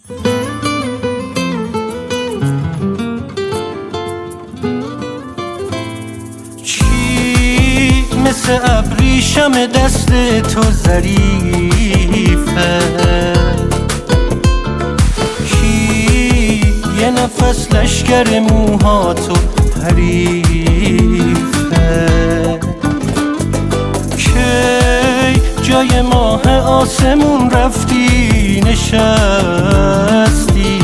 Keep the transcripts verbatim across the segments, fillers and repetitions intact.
مثل ابریشم دست تو ظریفه، کی یه نفس لشگر موهاتو حریفه، کی جای ماه آسمون رفتی نشستی،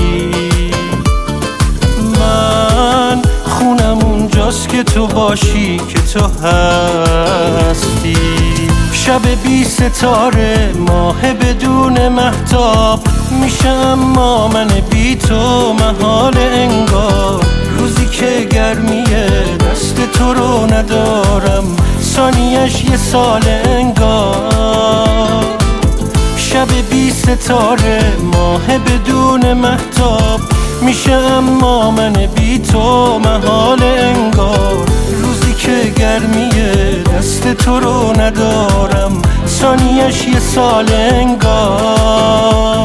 من خونم اونجاست که تو باشی که تو هستی. شب بی ستاره ماه بدون مهتاب میشه، اما من بی تو محال انگار. روزی که گرمیه دست تو رو ندارم، ثانیش یه سال انگار. شب بی ستاره ماه بدون مهتاب میشه، اما من بی تو محال انگار. روزی که گرمیه دست تو رو ندارم، ثانیش یه سال انگار.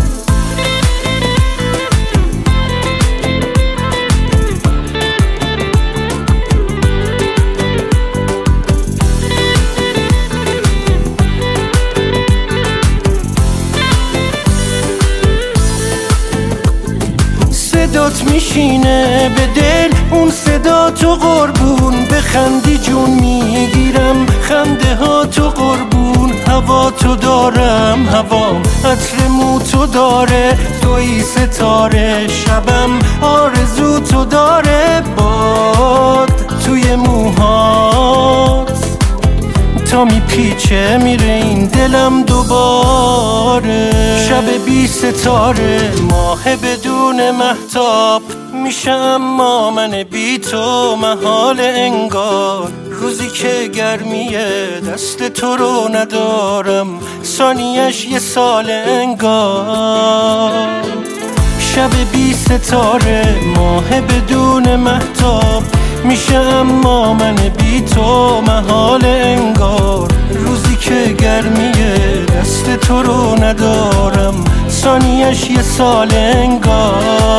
صدات میشینه به دل، اون صدا تو قربون. بخندی جون میگیرم، خنده ها تو قربون. هوا تو دارم، هوا عطر مو تو داره. توی ستاره شبم آرزو تو داره. باد توی موهات تا میپیچه میره این دلم دوباره. شب بی ستاره ماه بدون مهتاب میشه، اما من بی تو محال انگار. روزی که گرمیه دست تو رو ندارم، ثانیش یه سال انگار. شب بی ستاره ماه بدون مهتاب میشه، اما من بی تو محال انگار. روزی که گرمیه دست تو رو ندارم، ثانیش یه سال انگار.